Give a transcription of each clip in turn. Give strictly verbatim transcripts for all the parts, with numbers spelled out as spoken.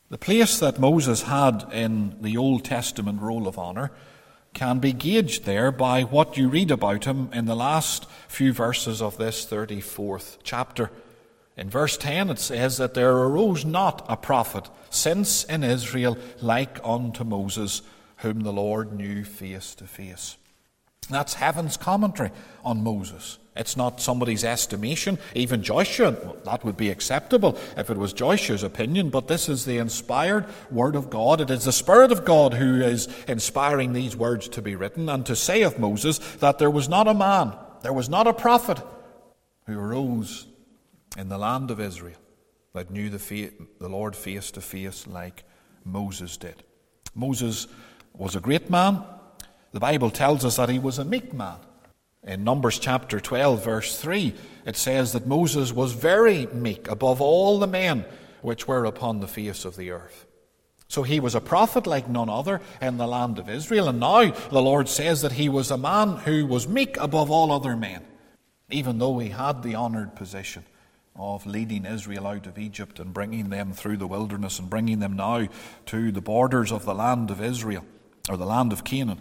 The place that Moses had in the Old Testament roll of honour can be gauged there by what you read about him in the last few verses of this thirty-fourth chapter. In verse ten it says that there arose not a prophet since in Israel like unto Moses, whom the Lord knew face to face. That's heaven's commentary on Moses. It's not somebody's estimation. Even Joshua, well, that would be acceptable if it was Joshua's opinion, but this is the inspired word of God. It is the Spirit of God who is inspiring these words to be written, and to say of Moses that there was not a man, there was not a prophet who arose in the land of Israel that knew the, fa- the Lord face to face like Moses did. Moses was a great man. The Bible tells us that he was a meek man. In Numbers chapter twelve, verse three, it says that Moses was very meek above all the men which were upon the face of the earth. So he was a prophet like none other in the land of Israel. And now the Lord says that he was a man who was meek above all other men, even though he had the honoured position of leading Israel out of Egypt and bringing them through the wilderness and bringing them now to the borders of the land of Israel, or the land of Canaan.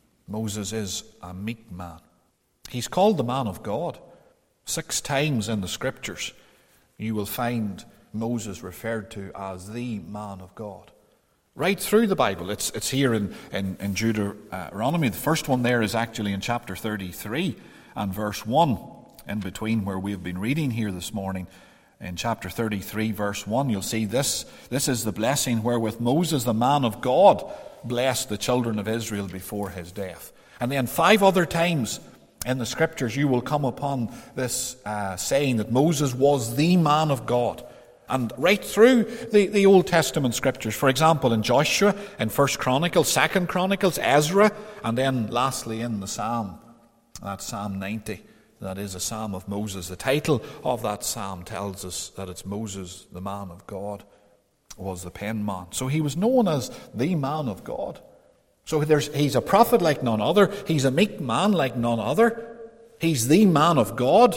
Moses is a meek man. He's called the man of God. Six times in the Scriptures you will find Moses referred to as the man of God. Right through the Bible. It's it's here in, in, in Deuteronomy. The first one there is actually in chapter thirty-three and verse one, in between where we've been reading here this morning. In chapter thirty-three, verse one, you'll see this. This is the blessing wherewith Moses, the man of God, blessed the children of Israel before his death. And then five other times in the Scriptures you will come upon this uh, saying that Moses was the man of God. And right through the, the Old Testament Scriptures, for example, in Joshua, in First Chronicles, Second Chronicles, Ezra, and then lastly in the Psalm, that's Psalm ninety. That is a psalm of Moses. The title of that psalm tells us that it's Moses, the man of God, was the penman. So he was known as the man of God. So there's, he's a prophet like none other. He's a meek man like none other. He's the man of God.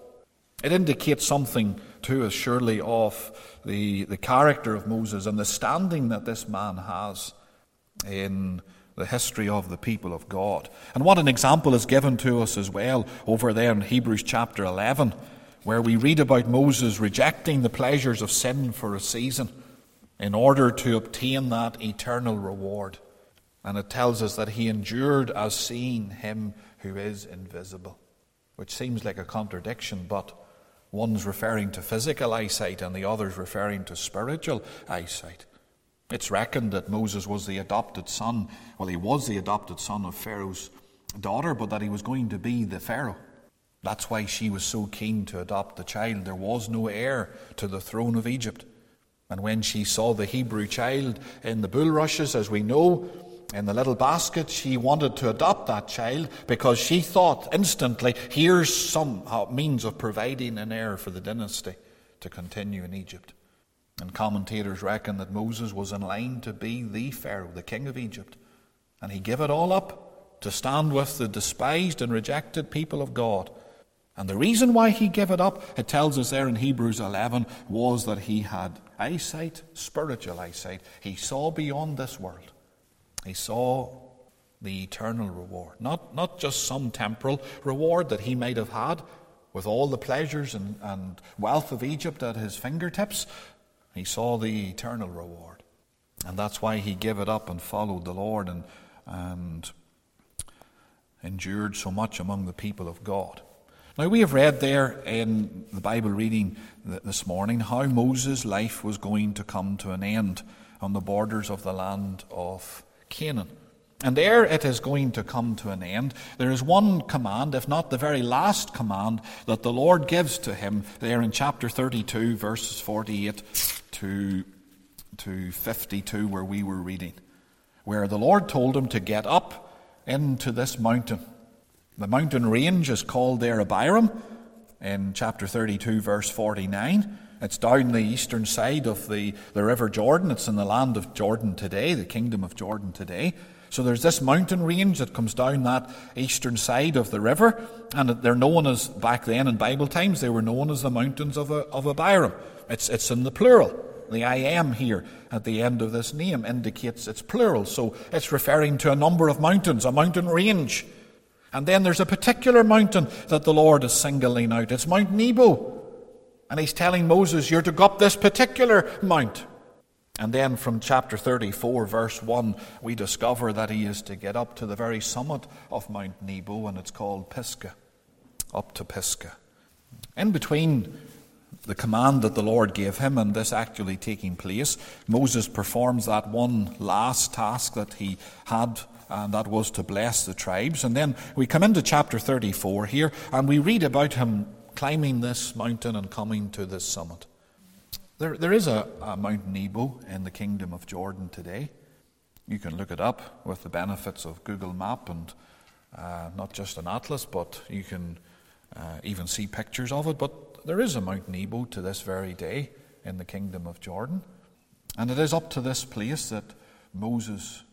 It indicates something to us, surely, of the, the character of Moses and the standing that this man has in the history of the people of God. And what an example is given to us as well over there in Hebrews chapter eleven, where we read about Moses rejecting the pleasures of sin for a season in order to obtain that eternal reward. And it tells us that he endured as seeing him who is invisible, which seems like a contradiction, but one's referring to physical eyesight and the other's referring to spiritual eyesight. It's reckoned that Moses was the adopted son, well, he was the adopted son of Pharaoh's daughter, but that he was going to be the Pharaoh. That's why she was so keen to adopt the child. There was no heir to the throne of Egypt. And when she saw the Hebrew child in the bulrushes, as we know, in the little basket, she wanted to adopt that child because she thought instantly, here's some means of providing an heir for the dynasty to continue in Egypt. And commentators reckon that Moses was in line to be the Pharaoh, the king of Egypt. And he gave it all up to stand with the despised and rejected people of God. And the reason why he gave it up, it tells us there in Hebrews eleven, was that he had eyesight, spiritual eyesight. He saw beyond this world. He saw the eternal reward. Not, not just some temporal reward that he might have had with all the pleasures and, and wealth of Egypt at his fingertips. He saw the eternal reward. And that's why he gave it up and followed the Lord and, and endured so much among the people of God. Now, we have read there in the Bible reading this morning how Moses' life was going to come to an end on the borders of the land of Canaan. And there it is going to come to an end. There is one command, if not the very last command, that the Lord gives to him there in chapter thirty-two, verses forty-eight to, to fifty-two, where we were reading, where the Lord told him to get up into this mountain. The mountain range is called there Abiram in chapter thirty-two, verse forty-nine. It's down the eastern side of the, the river Jordan. It's in the land of Jordan today, the kingdom of Jordan today. So there's this mountain range that comes down that eastern side of the river, and they're known as, back then in Bible times, they were known as the mountains of, of Abiram. It's, it's in the plural. The I am here at the end of this name indicates it's plural, so it's referring to a number of mountains, a mountain range. And then there's a particular mountain that the Lord is singling out. It's Mount Nebo. And he's telling Moses, you're to go up this particular mount. And then from chapter thirty-four, verse one, we discover that he is to get up to the very summit of Mount Nebo, and it's called Pisgah. Up to Pisgah. In between the command that the Lord gave him and this actually taking place, Moses performs that one last task that he had, and that was to bless the tribes. And then we come into chapter thirty-four here, and we read about him climbing this mountain and coming to this summit. There, there is a, a Mount Nebo in the kingdom of Jordan today. You can look it up with the benefits of Google Map and uh, not just an atlas, but you can uh, even see pictures of it. But there is a Mount Nebo to this very day in the kingdom of Jordan. And it is up to this place that Moses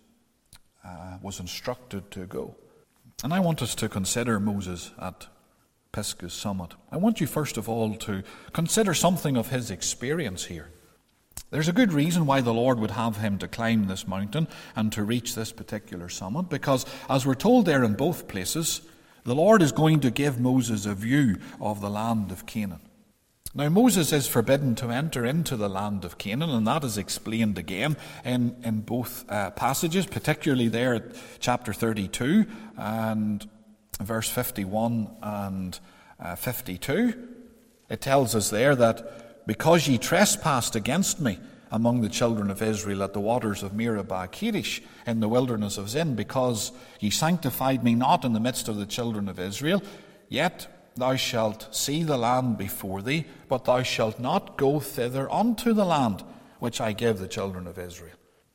uh, was instructed to go. And I want us to consider Moses at Pisgah's summit. I want you first of all to consider something of his experience here. There's a good reason why the Lord would have him to climb this mountain and to reach this particular summit, because as we're told there in both places, the Lord is going to give Moses a view of the land of Canaan. Now, Moses is forbidden to enter into the land of Canaan, and that is explained again in, in both uh, passages, particularly there at chapter thirty-two and verse fifty-one and uh, fifty-two. It tells us there that because ye trespassed against me among the children of Israel at the waters of Meribah Kadesh in the wilderness of Zin, because ye sanctified me not in the midst of the children of Israel, yet thou shalt see the land before thee, but thou shalt not go thither unto the land which I give the children of Israel.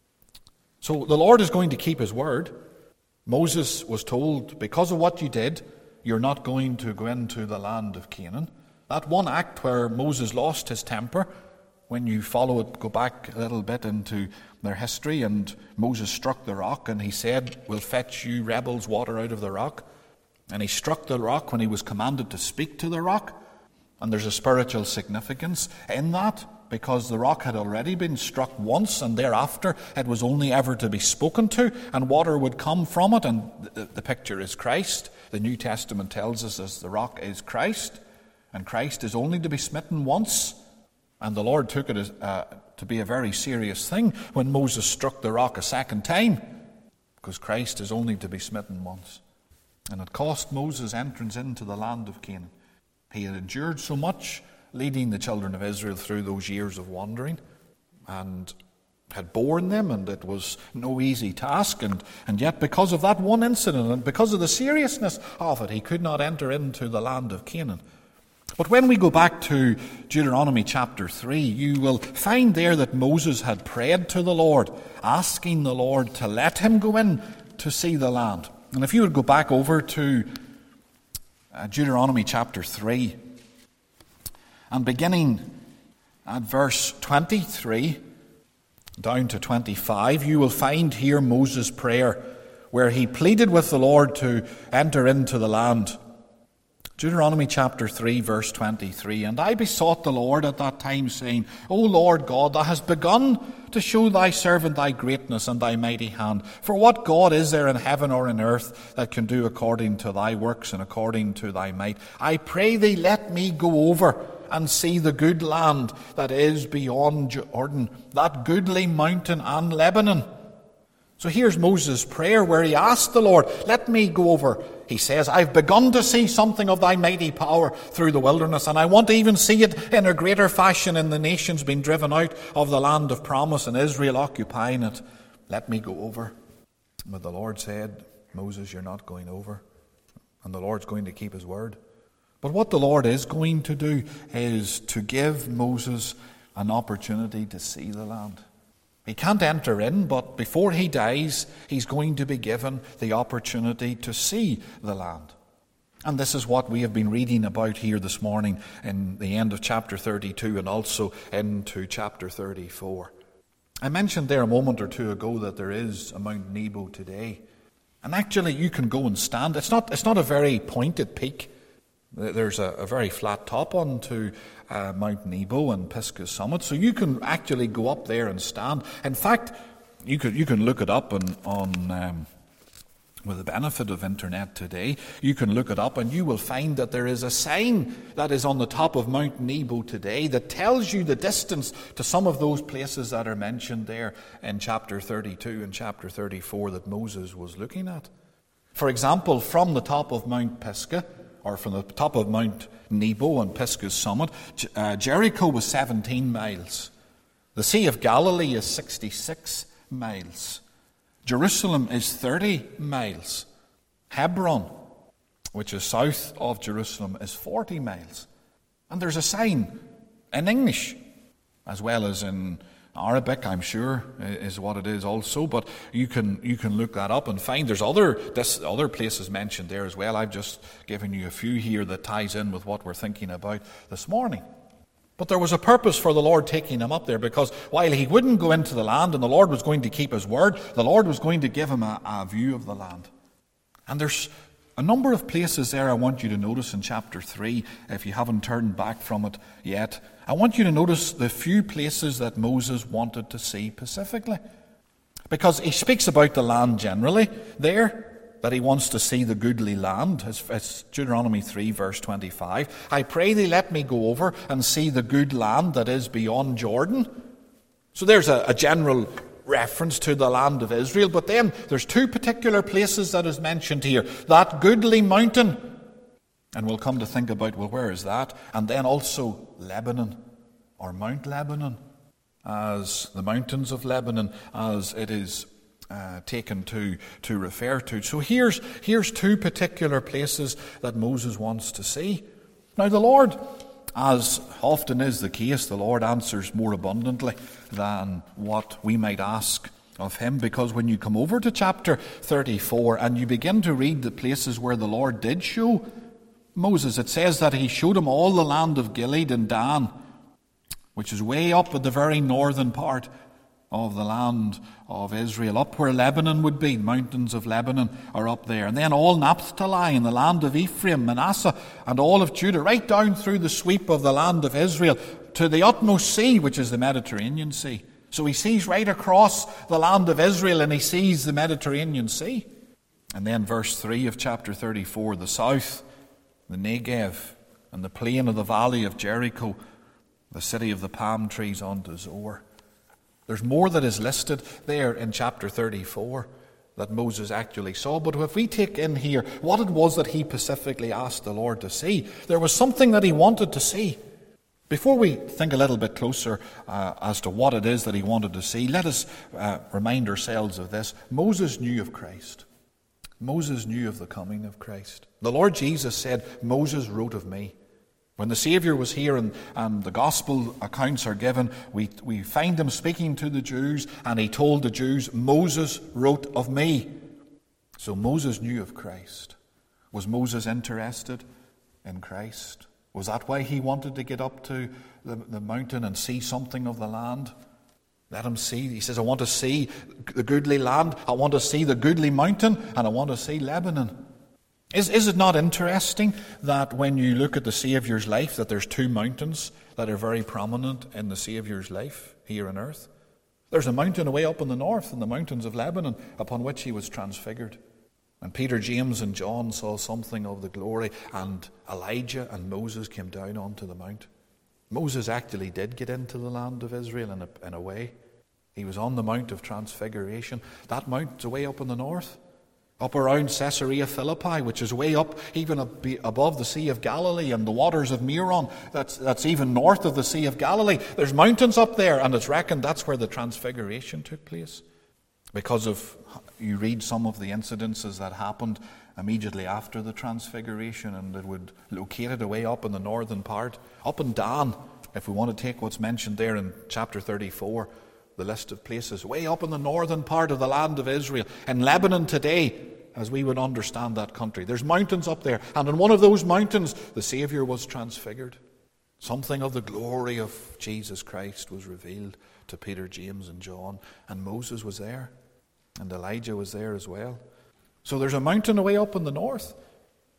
So the Lord is going to keep his word. Moses was told, because of what you did, you're not going to go into the land of Canaan. That one act where Moses lost his temper, when you follow it, go back a little bit into their history, and Moses struck the rock and he said, we'll fetch you rebels water out of the rock. And he struck the rock when he was commanded to speak to the rock. And there's a spiritual significance in that, because the rock had already been struck once, and thereafter it was only ever to be spoken to, and water would come from it. And the, the picture is Christ. The New Testament tells us as the rock is Christ, and Christ is only to be smitten once. And the Lord took it as, uh, to be a very serious thing when Moses struck the rock a second time, because Christ is only to be smitten once. And it cost Moses entrance into the land of Canaan. He had endured so much leading the children of Israel through those years of wandering, and had borne them, and it was no easy task. And, and yet because of that one incident, and because of the seriousness of it, he could not enter into the land of Canaan. But when we go back to Deuteronomy chapter three, you will find there that Moses had prayed to the Lord, asking the Lord to let him go in to see the land. And if you would go back over to uh, Deuteronomy chapter three, and beginning at verse twenty-three down to twenty-five, you will find here Moses' prayer, where he pleaded with the Lord to enter into the land. Deuteronomy chapter three, verse twenty-three, and I besought the Lord at that time, saying, O Lord God, thou hast begun to show thy servant thy greatness and thy mighty hand. For what God is there in heaven or in earth that can do according to thy works and according to thy might? I pray thee, let me go over and see the good land that is beyond Jordan, that goodly mountain and Lebanon. So here's Moses' prayer where he asked the Lord, let me go over. He says, I've begun to see something of thy mighty power through the wilderness, and I want to even see it in a greater fashion in the nations being driven out of the land of promise and Israel occupying it. Let me go over. But the Lord said, Moses, you're not going over. And the Lord's going to keep his word. But what the Lord is going to do is to give Moses an opportunity to see the land. He can't enter in, but before he dies, he's going to be given the opportunity to see the land. And this is what we have been reading about here this morning in the end of chapter thirty-two and also into chapter thirty-four. I mentioned there a moment or two ago that there is a Mount Nebo today. And actually you can go and stand. It's not, it's not a very pointed peak, There's a, a very flat top onto uh, Mount Nebo and Pisgah's summit, so you can actually go up there and stand. In fact, you could you can look it up on, on um, with the benefit of internet today. You can look it up and you will find that there is a sign that is on the top of Mount Nebo today that tells you the distance to some of those places that are mentioned there in chapter thirty-two and chapter thirty-four that Moses was looking at. For example, from the top of Mount Pisgah, or from the top of Mount Nebo and Pisgah's summit, uh, Jericho was seventeen miles. The Sea of Galilee is sixty-six miles. Jerusalem is thirty miles. Hebron, which is south of Jerusalem, is forty miles. And there's a sign in English, as well as in Arabic, I'm sure, is what it is also. But you can you can look that up and find there's other this, other places mentioned there as well. I've just given you a few here that ties in with what we're thinking about this morning. But there was a purpose for the Lord taking him up there, because while he wouldn't go into the land and the Lord was going to keep his word, the Lord was going to give him a, a view of the land. And there's a number of places there I want you to notice in chapter three, if you haven't turned back from it yet. I want you to notice the few places that Moses wanted to see specifically. Because he speaks about the land generally there, that he wants to see the goodly land. It's Deuteronomy three, verse twenty-five. I pray thee, let me go over and see the good land that is beyond Jordan. So there's a, a general reference to the land of Israel, but then there's two particular places that is mentioned here. That goodly mountain, and we'll come to think about, well, where is that? And then also Lebanon, or Mount Lebanon, as the mountains of Lebanon, as it is uh, taken to, to refer to. So here's, here's two particular places that Moses wants to see. Now the Lord, as often is the case, the Lord answers more abundantly than what we might ask of him, because when you come over to chapter thirty-four and you begin to read the places where the Lord did show Moses, it says that he showed him all the land of Gilead and Dan, which is way up at the very northern part of the land of Israel, up where Lebanon would be. Mountains of Lebanon are up there. And then all Naphtali and the land of Ephraim, Manasseh, and all of Judah, right down through the sweep of the land of Israel to the utmost sea, which is the Mediterranean Sea. So he sees right across the land of Israel, and he sees the Mediterranean Sea. And then verse three of chapter thirty-four, the south, the Negev, and the plain of the valley of Jericho, the city of the palm trees unto Zoar. There's more that is listed there in chapter thirty-four that Moses actually saw. But if we take in here what it was that he specifically asked the Lord to see, there was something that he wanted to see. Before we think a little bit closer uh, as to what it is that he wanted to see, let us uh, remind ourselves of this. Moses knew of Christ. Moses knew of the coming of Christ. The Lord Jesus said, Moses wrote of me. When the Saviour was here and, and the gospel accounts are given, we, we find him speaking to the Jews, and he told the Jews, Moses wrote of me. So Moses knew of Christ. Was Moses interested in Christ? Was that why he wanted to get up to the, the mountain and see something of the land? Let him see. He says, I want to see the goodly land, I want to see the goodly mountain, and I want to see Lebanon. Is, is it not interesting that when you look at the Saviour's life, that there's two mountains that are very prominent in the Saviour's life here on earth? There's a mountain away up in the north, in the mountains of Lebanon, upon which he was transfigured. And Peter, James, and John saw something of the glory, and Elijah and Moses came down onto the mount. Moses actually did get into the land of Israel in a, in a way. He was on the Mount of Transfiguration. That mount's away up in the north, up around Caesarea Philippi, which is way up even above the Sea of Galilee and the waters of Meron. That's, that's even north of the Sea of Galilee. There's mountains up there, and it's reckoned that's where the Transfiguration took place. Because of, you read some of the incidences that happened immediately after the Transfiguration, and it would locate it away up in the northern part, up in Dan, if we want to take what's mentioned there in chapter thirty-four, the list of places, way up in the northern part of the land of Israel, in Lebanon today, as we would understand that country. There's mountains up there, and in one of those mountains, the Saviour was transfigured. Something of the glory of Jesus Christ was revealed to Peter, James, and John, and Moses was there, and Elijah was there as well. So there's a mountain away up in the north,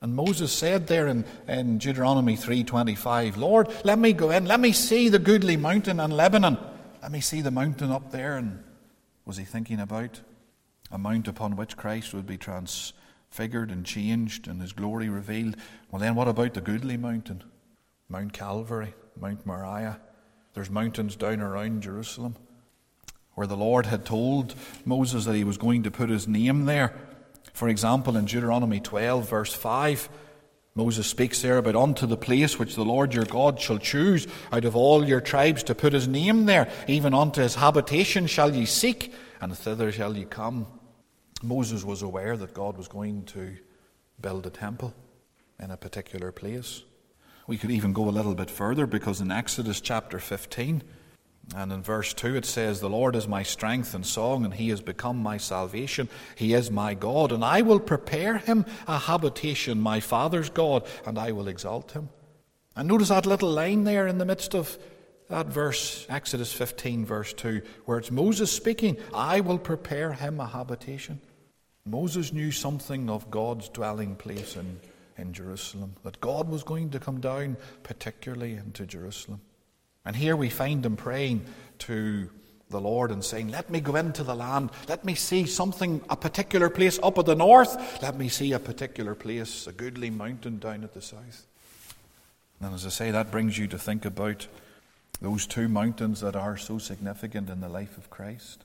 And Moses said there in, in Deuteronomy three twenty-five, Lord, let me go in, let me see the goodly mountain in Lebanon. Let me see the mountain up there. And was he thinking about a mount upon which Christ would be transfigured and changed and his glory revealed? Well, then what about the goodly mountain? Mount Calvary, Mount Moriah. There's mountains down around Jerusalem where the Lord had told Moses that he was going to put his name there. For example, in Deuteronomy twelve, verse five, Moses speaks there about unto the place which the Lord your God shall choose out of all your tribes to put his name there, even unto his habitation shall ye seek, and thither shall ye come. Moses was aware that God was going to build a temple in a particular place. We could even go a little bit further, because in Exodus chapter fifteen, and in verse two it says, the Lord is my strength and song, and he has become my salvation. He is my God, and I will prepare him a habitation, my father's God, and I will exalt him. And notice that little line there in the midst of that verse, Exodus fifteen, verse two, where it's Moses speaking, I will prepare him a habitation. Moses knew something of God's dwelling place in, in Jerusalem, that God was going to come down particularly into Jerusalem. And here we find him praying to the Lord and saying, let me go into the land. Let me see something, a particular place up at the north. Let me see a particular place, a goodly mountain down at the south. And as I say, that brings you to think about those two mountains that are so significant in the life of Christ.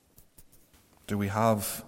Do we have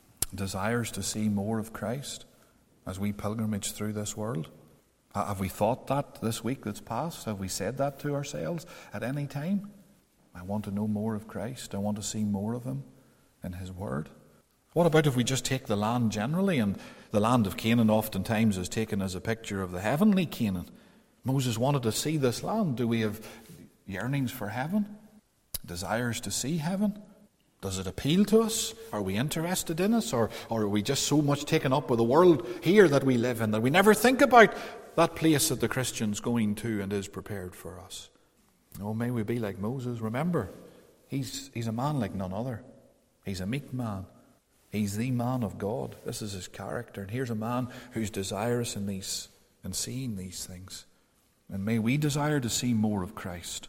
desires to see more of Christ as we pilgrimage through this world? Have we thought that this week that's passed? Have we said that to ourselves at any time? I want to know more of Christ. I want to see more of him in his word. What about if we just take the land generally? And the land of Canaan oftentimes is taken as a picture of the heavenly Canaan. Moses wanted to see this land. Do we have yearnings for heaven? Desires to see heaven? Does it appeal to us? Are we interested in it? Or, or are we just so much taken up with the world here that we live in that we never think about that place that the Christian's going to and is prepared for us? Oh, may we be like Moses. Remember, he's, he's a man like none other. He's a meek man. He's the man of God. This is his character. And here's a man who's desirous in these and seeing these things. And may we desire to see more of Christ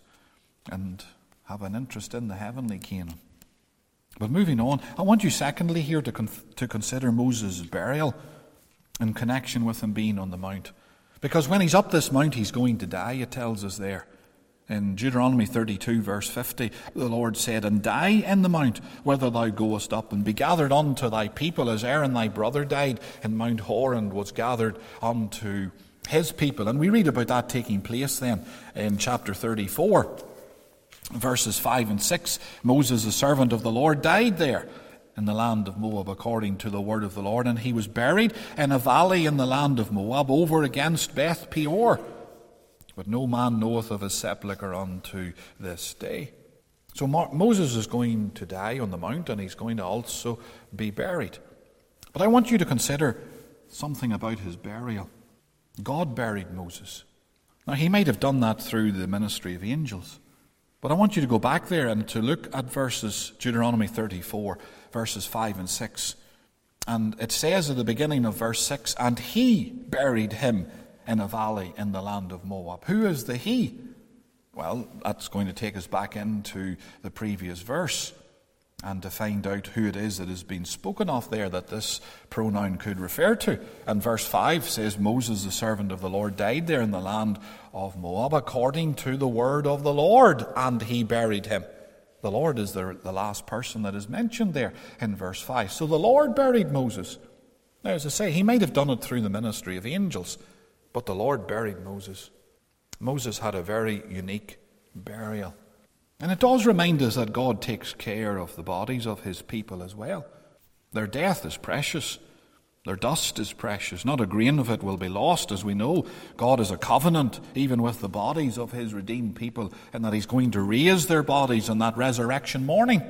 and have an interest in the heavenly Canaan. But moving on, I want you secondly here to con- to consider Moses' burial in connection with him being on the mount. Because when he's up this mount, he's going to die, it tells us there. In Deuteronomy thirty-two, verse fifty, the Lord said, and die in the mount, whither thou goest up, and be gathered unto thy people, as Aaron thy brother died in Mount Hor, and was gathered unto his people. And we read about that taking place then in chapter thirty-four. Verses five and six, Moses, the servant of the Lord, died there in the land of Moab according to the word of the Lord, and he was buried in a valley in the land of Moab over against Beth Peor. But no man knoweth of his sepulchre unto this day. So Moses is going to die on the mount, and he's going to also be buried. But I want you to consider something about his burial. God buried Moses. Now, he might have done that through the ministry of angels. But I want you to go back there and to look at verses, Deuteronomy thirty-four, verses five and six. And it says at the beginning of verse six, and he buried him in a valley in the land of Moab. Who is the he? Well, that's going to take us back into the previous verse and to find out who it is that has been spoken of there that this pronoun could refer to. And verse five says, Moses, the servant of the Lord, died there in the land of Moab according to the word of the Lord, and he buried him. The Lord is the, the last person that is mentioned there in verse five. So the Lord buried Moses. Now, as I say, he might have done it through the ministry of angels, but the Lord buried Moses. Moses had a very unique burial. And it does remind us that God takes care of the bodies of his people as well. Their death is precious. Their dust is precious. Not a grain of it will be lost, as we know. God is a covenant even with the bodies of his redeemed people, and that he's going to raise their bodies on that resurrection morning.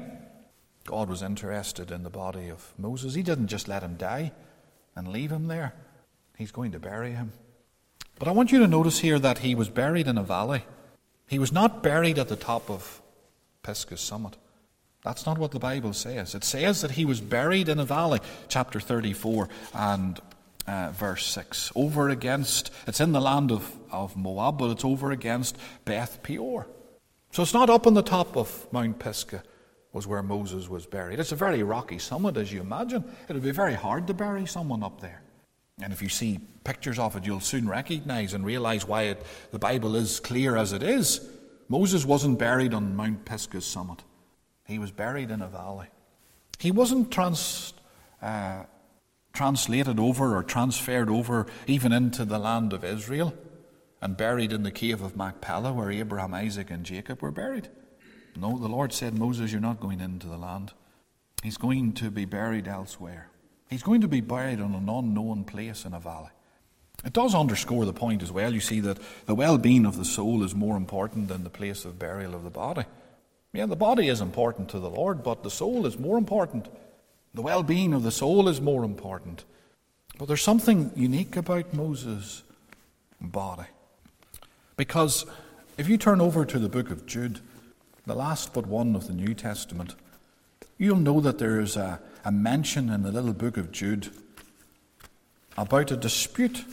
God was interested in the body of Moses. He didn't just let him die and leave him there. He's going to bury him. But I want you to notice here that he was buried in a valley. He was not buried at the top of Pisgah's summit. That's not what the Bible says. It says that he was buried in a valley, chapter thirty-four and uh, verse six. Over against, it's in the land of, of Moab, but it's over against Beth Peor. So it's not up on the top of Mount Pisgah was where Moses was buried. It's a very rocky summit, as you imagine. It would be very hard to bury someone up there. And if you see pictures of it, you'll soon recognize and realize why it, the Bible is clear as it is. Moses wasn't buried on Mount Pisgah's summit. He was buried in a valley. He wasn't trans, uh, translated over or transferred over even into the land of Israel and buried in the cave of Machpelah where Abraham, Isaac, and Jacob were buried. No, the Lord said, Moses, you're not going into the land. He's going to be buried elsewhere. He's going to be buried in an unknown place in a valley. It does underscore the point as well. You see that the well-being of the soul is more important than the place of burial of the body. Yeah, the body is important to the Lord, but the soul is more important. The well-being of the soul is more important. But there's something unique about Moses' body. Because if you turn over to the book of Jude, the last but one of the New Testament, you'll know that there is a, a mention in the little book of Jude about a dispute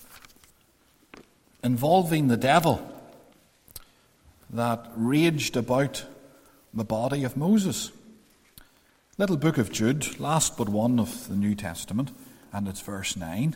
involving the devil that raged about the body of Moses. Little book of Jude, last but one of the New Testament, and it's verse nine.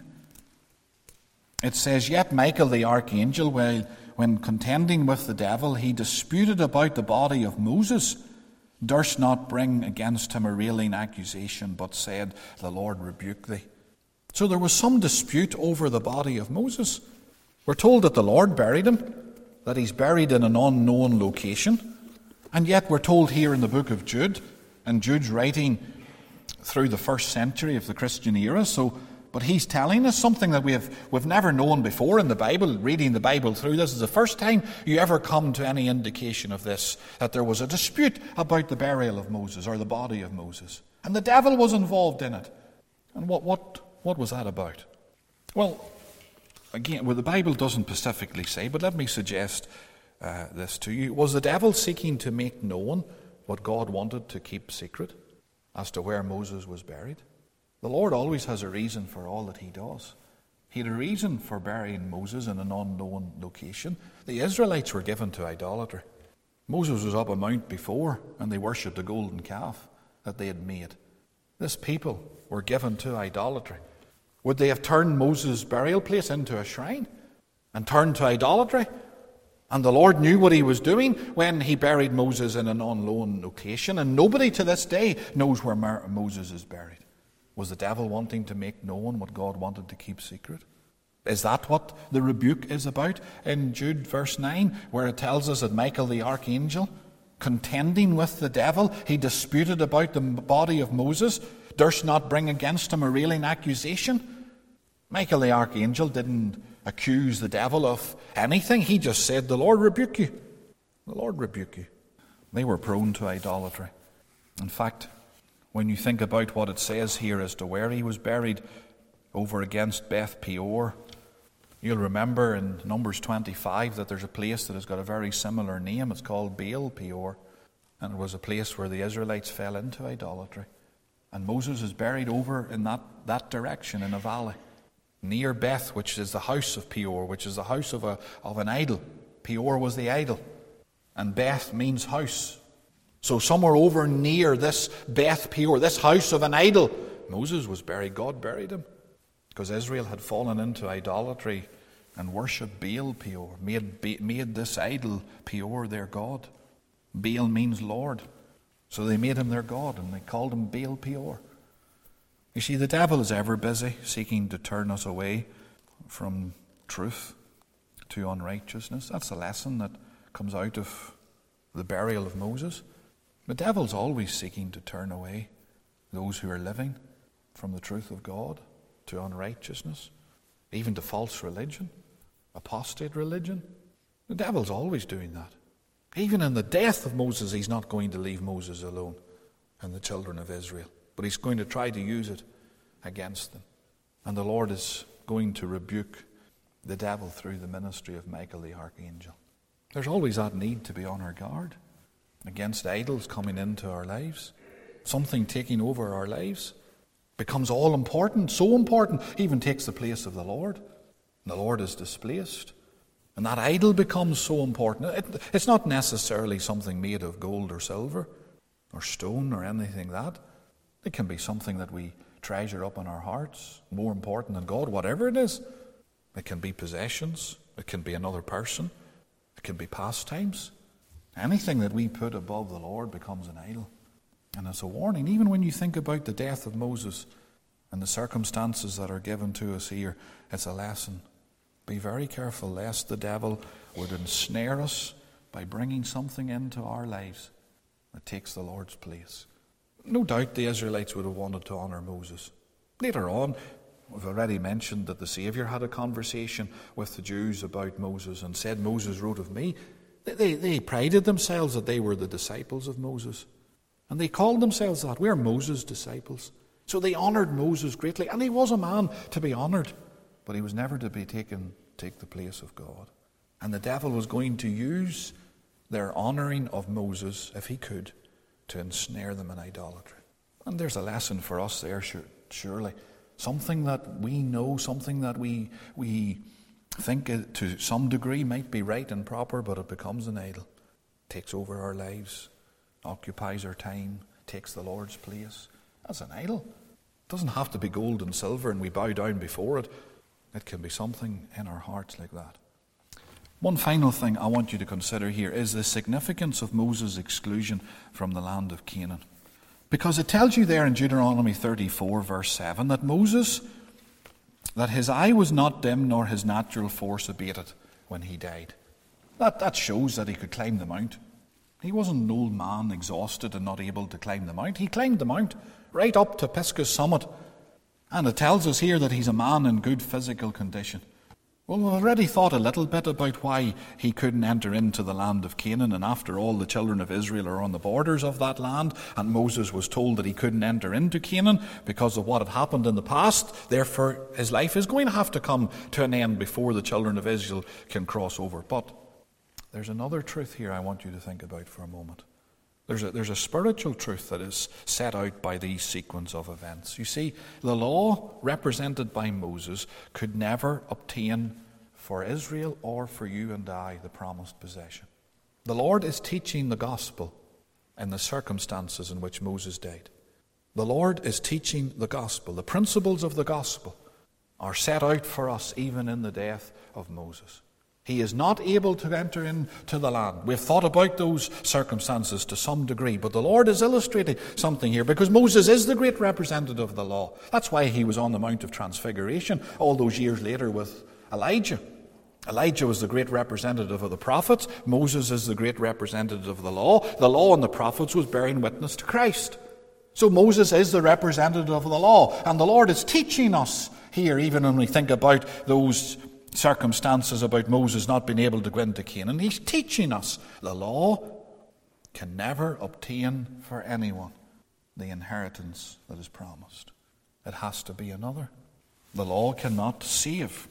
It says, Yet Michael the archangel, while when contending with the devil, he disputed about the body of Moses, durst not bring against him a railing accusation, but said, The Lord rebuke thee. So there was some dispute over the body of Moses. We're told that the Lord buried him, that he's buried in an unknown location, and yet we're told here in the book of Jude, and Jude's writing through the first century of the Christian era, so but he's telling us something that we have, we've never known before in the Bible, reading the Bible through. This is the first time you ever come to any indication of this, that there was a dispute about the burial of Moses or the body of Moses. And the devil was involved in it. And what what, what was that about? Well, again, well, the Bible doesn't specifically say, but let me suggest uh, this to you. Was the devil seeking to make known what God wanted to keep secret as to where Moses was buried? The Lord always has a reason for all that he does. He had a reason for burying Moses in an unknown location. The Israelites were given to idolatry. Moses was up a mount before, and they worshipped a golden calf that they had made. This people were given to idolatry. Would they have turned Moses' burial place into a shrine and turned to idolatry? And the Lord knew what he was doing when he buried Moses in an unknown location, and nobody to this day knows where Moses is buried. Was the devil wanting to make known what God wanted to keep secret? Is that what the rebuke is about in Jude verse nine, where it tells us that Michael the archangel, contending with the devil, he disputed about the body of Moses, durst not bring against him a railing accusation? Michael the archangel didn't accuse the devil of anything. He just said, The Lord rebuke you. The Lord rebuke you. They were prone to idolatry. In fact, when you think about what it says here as to where he was buried over against Beth Peor, you'll remember in Numbers twenty-five that there's a place that has got a very similar name. It's called Baal Peor, and it was a place where the Israelites fell into idolatry. And Moses is buried over in that, that direction in a valley, near Beth, which is the house of Peor, which is the house of, a, of an idol. Peor was the idol, and Beth means house. So somewhere over near this Beth Peor, this house of an idol, Moses was buried. God buried him because Israel had fallen into idolatry and worshipped Baal Peor, made, made this idol Peor their god. Baal means Lord. So they made him their god and they called him Baal Peor. You see, the devil is ever busy seeking to turn us away from truth to unrighteousness. That's a lesson that comes out of the burial of Moses. The devil's always seeking to turn away those who are living from the truth of God to unrighteousness, even to false religion, apostate religion. The devil's always doing that. Even in the death of Moses, he's not going to leave Moses alone and the children of Israel, but he's going to try to use it against them. And the Lord is going to rebuke the devil through the ministry of Michael the archangel. There's always that need to be on our guard against idols coming into our lives, something taking over our lives. becomes all important, so important, even takes the place of the Lord. And the Lord is displaced. And that idol becomes so important. It, it's not necessarily something made of gold or silver or stone or anything like that. It can be something that we treasure up in our hearts, more important than God, whatever it is. It can be possessions. It can be another person. It can be pastimes. Anything that we put above the Lord becomes an idol. And it's a warning. Even when you think about the death of Moses and the circumstances that are given to us here, it's a lesson. Be very careful lest the devil would ensnare us by bringing something into our lives that takes the Lord's place. No doubt the Israelites would have wanted to honour Moses. Later on, we've already mentioned that the Saviour had a conversation with the Jews about Moses and said, Moses wrote of me. They, they, they prided themselves that they were the disciples of Moses. And they called themselves that. We're Moses' disciples. So they honoured Moses greatly. And he was a man to be honoured. But he was never to be taken, take the place of God. And the devil was going to use their honouring of Moses, if he could, to ensnare them in idolatry. And there's a lesson for us there, surely. Something that we know, something that we we think to some degree might be right and proper, but it becomes an idol. Takes over our lives, occupies our time, takes the Lord's place. That's an idol. It doesn't have to be gold and silver and we bow down before it. It can be something in our hearts like that. One final thing I want you to consider here is the significance of Moses' exclusion from the land of Canaan. Because it tells you there in Deuteronomy thirty-four, verse seven, that Moses, that his eye was not dim nor his natural force abated when he died. That, that shows that he could climb the mount. He wasn't an old man, exhausted and not able to climb the mount. He climbed the mount right up to Pisgah's summit. And it tells us here that he's a man in good physical condition. Well, we've already thought a little bit about why he couldn't enter into the land of Canaan, and after all, the children of Israel are on the borders of that land, and Moses was told that he couldn't enter into Canaan because of what had happened in the past. Therefore, his life is going to have to come to an end before the children of Israel can cross over. But there's another truth here I want you to think about for a moment. There's a, there's a spiritual truth that is set out by these sequence of events. You see, the law represented by Moses could never obtain for Israel or for you and I the promised possession. The Lord is teaching the gospel in the circumstances in which Moses died. The Lord is teaching the gospel. The principles of the gospel are set out for us even in the death of Moses. He is not able to enter into the land. We've thought about those circumstances to some degree, but the Lord is illustrating something here because Moses is the great representative of the law. That's why he was on the Mount of Transfiguration all those years later with Elijah. Elijah was the great representative of the prophets. Moses is the great representative of the law. The law and the prophets was bearing witness to Christ. So Moses is the representative of the law. And the Lord is teaching us here, even when we think about those circumstances about Moses not being able to go into Canaan. He's teaching us the law can never obtain for anyone the inheritance that is promised. It has to be another. The law cannot save.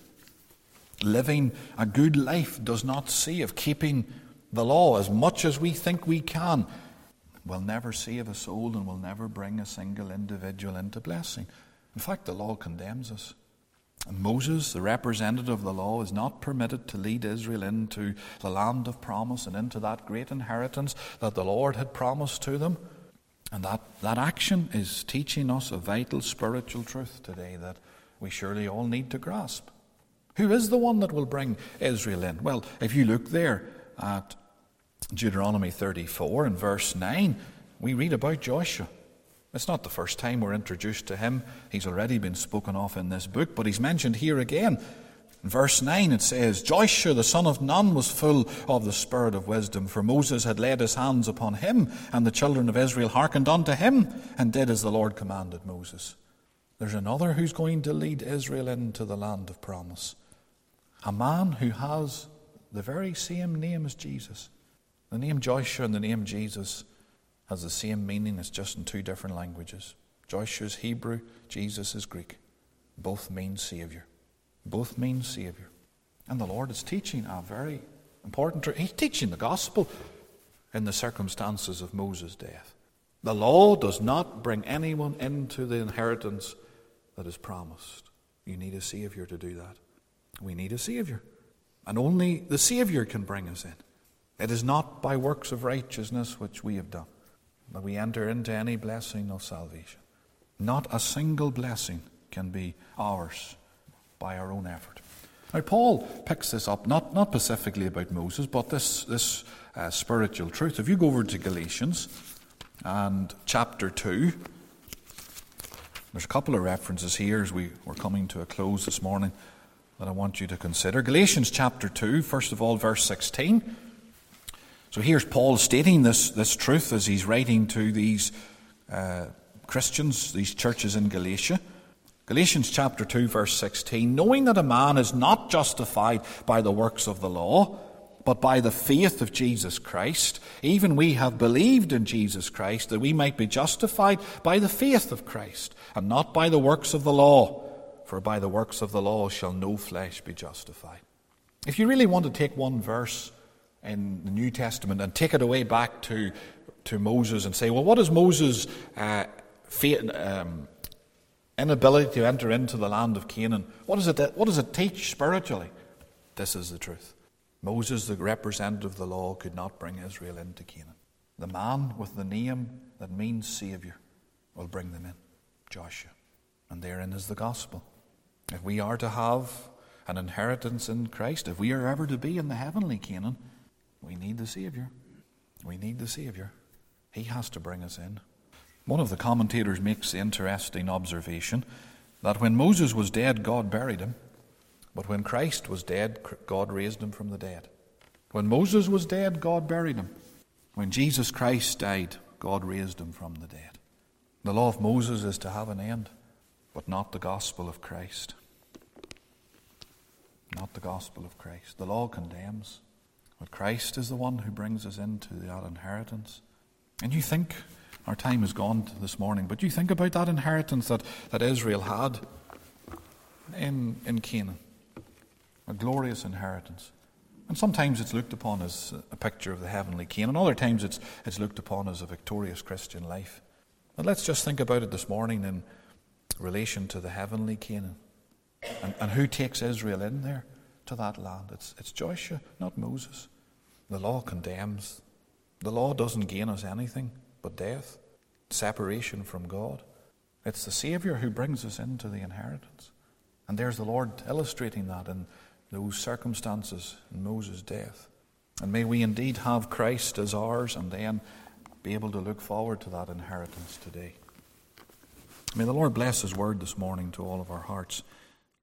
Living a good life does not save. Keeping the law as much as we think we can will never save a soul and will never bring a single individual into blessing. In fact, the law condemns us. And Moses, the representative of the law, is not permitted to lead Israel into the land of promise and into that great inheritance that the Lord had promised to them. And that, that action is teaching us a vital spiritual truth today that we surely all need to grasp. Who is the one that will bring Israel in? Well, if you look there at Deuteronomy thirty-four and verse nine, we read about Joshua. It's not the first time we're introduced to him. He's already been spoken of in this book, but he's mentioned here again. In verse nine it says, Joshua the son of Nun was full of the spirit of wisdom, for Moses had laid his hands upon him, and the children of Israel hearkened unto him, and did as the Lord commanded Moses. There's another who's going to lead Israel into the land of promise. A man who has the very same name as Jesus. The name Joshua and the name Jesus has the same meaning, it's just in two different languages. Joshua's Hebrew, Jesus is Greek. Both mean Savior. Both mean Savior. And the Lord is teaching a very important truth. He's teaching the gospel in the circumstances of Moses' death. The law does not bring anyone into the inheritance that is promised. You need a Savior to do that. We need a Savior. And only the Savior can bring us in. It is not by works of righteousness which we have done that we enter into any blessing of salvation. Not a single blessing can be ours by our own effort. Now, Paul picks this up, not, not specifically about Moses, but this, this uh, spiritual truth. If you go over to Galatians and chapter two, there's a couple of references here as we, we're coming to a close this morning that I want you to consider. Galatians chapter two, first of all, verse sixteen. So here's Paul stating this, this truth as he's writing to these uh, Christians, these churches in Galatia. Galatians chapter two, verse sixteen, knowing that a man is not justified by the works of the law, but by the faith of Jesus Christ, even we have believed in Jesus Christ, that we might be justified by the faith of Christ, and not by the works of the law. For by the works of the law shall no flesh be justified. If you really want to take one verse in the New Testament and take it away back to, to Moses and say, well, what is Moses' uh, faith, um, inability to enter into the land of Canaan? What does it, what does it teach spiritually? This is the truth. Moses, the representative of the law, could not bring Israel into Canaan. The man with the name that means Saviour will bring them in, Joshua. And therein is the gospel. If we are to have an inheritance in Christ, if we are ever to be in the heavenly Canaan, we need the Saviour. We need the Saviour. He has to bring us in. One of the commentators makes the interesting observation that when Moses was dead, God buried him. But when Christ was dead, God raised him from the dead. When Moses was dead, God buried him. When Jesus Christ died, God raised him from the dead. The law of Moses is to have an end, but not the gospel of Christ. Not the gospel of Christ. The law condemns, but Christ is the one who brings us into that inheritance. And you think, our time is gone this morning, but you think about that inheritance that, that Israel had in, in Canaan. A glorious inheritance. And sometimes it's looked upon as a picture of the heavenly Canaan. Other times it's, it's looked upon as a victorious Christian life. But let's just think about it this morning in relation to the heavenly Canaan. And, and who takes Israel in there to that land? It's, it's Joshua, not Moses. The law condemns. The law doesn't gain us anything but death, separation from God. It's the Saviour who brings us into the inheritance. And there's the Lord illustrating that in those circumstances in Moses' death. And may we indeed have Christ as ours and then be able to look forward to that inheritance today. May the Lord bless His word this morning to all of our hearts.